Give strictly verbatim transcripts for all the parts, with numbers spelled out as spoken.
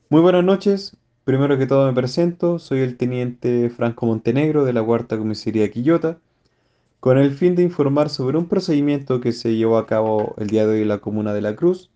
Muy buenas noches. Primero que todo me presento, soy el teniente Franco Montenegro de la Cuarta Comisaría de Quillota, con el fin de informar sobre un procedimiento que se llevó a cabo el día de hoy en la comuna de La Cruz,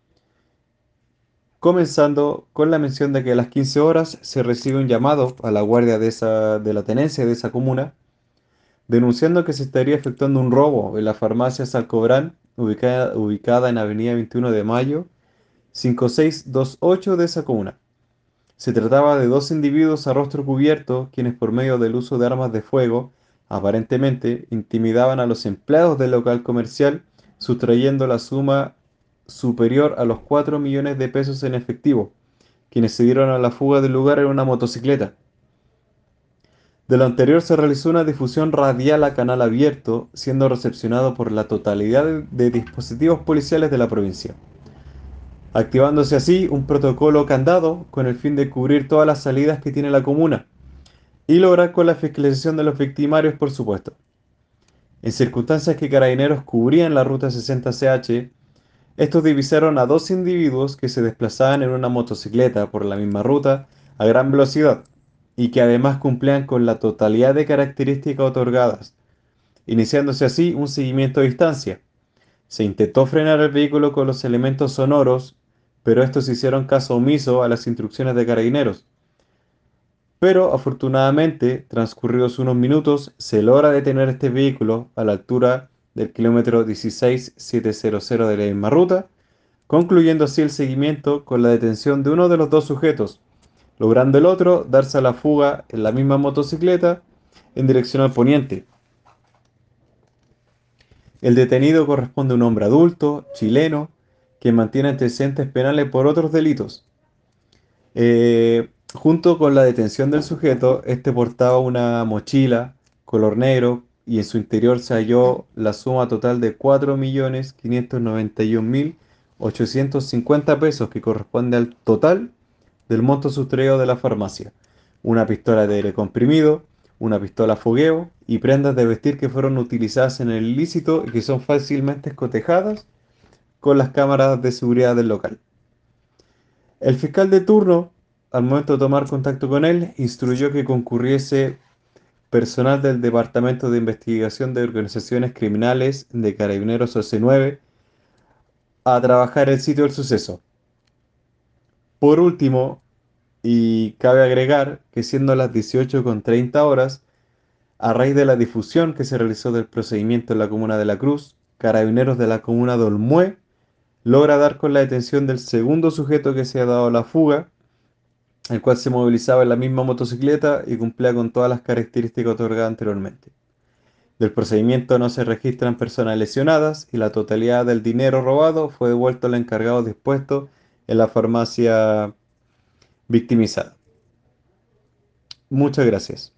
comenzando con la mención de que a las quince horas se recibe un llamado a la guardia de esa, de la tenencia de esa comuna, denunciando que se estaría efectuando un robo en la farmacia Salcobrán, ubicada, ubicada en Avenida veintiuno de Mayo, cinco seis dos ocho de esa comuna. Se trataba de dos individuos a rostro cubierto, quienes por medio del uso de armas de fuego, aparentemente, intimidaban a los empleados del local comercial, sustrayendo la suma superior a los cuatro millones de pesos en efectivo, quienes se dieron a la fuga del lugar en una motocicleta. De lo anterior se realizó una difusión radial a canal abierto, siendo recepcionado por la totalidad de, de dispositivos policiales de la provincia, activándose así un protocolo candado con el fin de cubrir todas las salidas que tiene la comuna y lograr con la fiscalización de los victimarios, por supuesto. En circunstancias que Carabineros cubrían la ruta sesenta C H, estos divisaron a dos individuos que se desplazaban en una motocicleta por la misma ruta a gran velocidad y que además cumplían con la totalidad de características otorgadas, iniciándose así un seguimiento a distancia. Se intentó frenar el vehículo con los elementos sonoros, pero estos hicieron caso omiso a las instrucciones de Carabineros. Pero afortunadamente, transcurridos unos minutos, se logra detener este vehículo a la altura del kilómetro dieciséis mil setecientos de la misma ruta, concluyendo así el seguimiento con la detención de uno de los dos sujetos, logrando el otro darse a la fuga en la misma motocicleta en dirección al poniente. El detenido corresponde a un hombre adulto, chileno, que mantiene antecedentes penales por otros delitos. Eh, junto con la detención del sujeto, este portaba una mochila color negro y en su interior se halló la suma total de cuatro millones quinientos noventa y un mil ochocientos cincuenta pesos, que corresponde al total del monto sustraído de la farmacia. Una pistola de aire comprimido, una pistola fogueo y prendas de vestir que fueron utilizadas en el ilícito y que son fácilmente cotejadas con las cámaras de seguridad del local. El fiscal de turno, al momento de tomar contacto con él, instruyó que concurriese personal del Departamento de Investigación de Organizaciones Criminales de Carabineros O C nueve a trabajar el sitio del suceso. Por último, y cabe agregar que siendo las dieciocho con treinta horas, a raíz de la difusión que se realizó del procedimiento en la comuna de La Cruz, Carabineros de la comuna de Olmué logra dar con la detención del segundo sujeto que se ha dado a la fuga, el cual se movilizaba en la misma motocicleta y cumplía con todas las características otorgadas anteriormente. Del procedimiento no se registran personas lesionadas y la totalidad del dinero robado fue devuelto al encargado dispuesto en la farmacia victimizada. Muchas gracias.